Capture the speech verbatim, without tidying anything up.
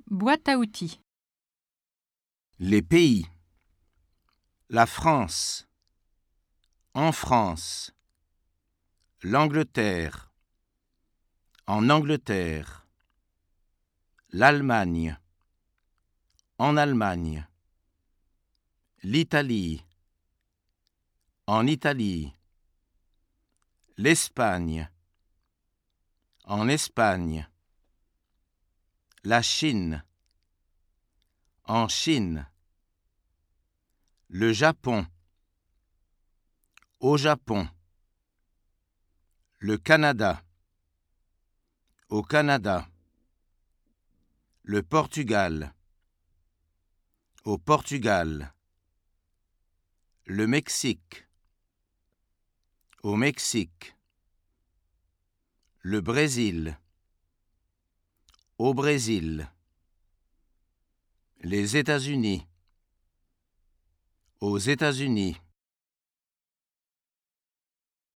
Boîte à outils. Les pays. La France. En France. L'Angleterre. En Angleterre. L'Allemagne. En Allemagne. L'Italie. En Italie. L'Espagne. En Espagne. La Chine. En Chine. Le Japon. Au Japon. Le Canada. Au Canada. Le Portugal. Au Portugal. Le Mexique. Au Mexique. Le Brésil. Au Brésil. Les États-Unis. Aux États-Unis.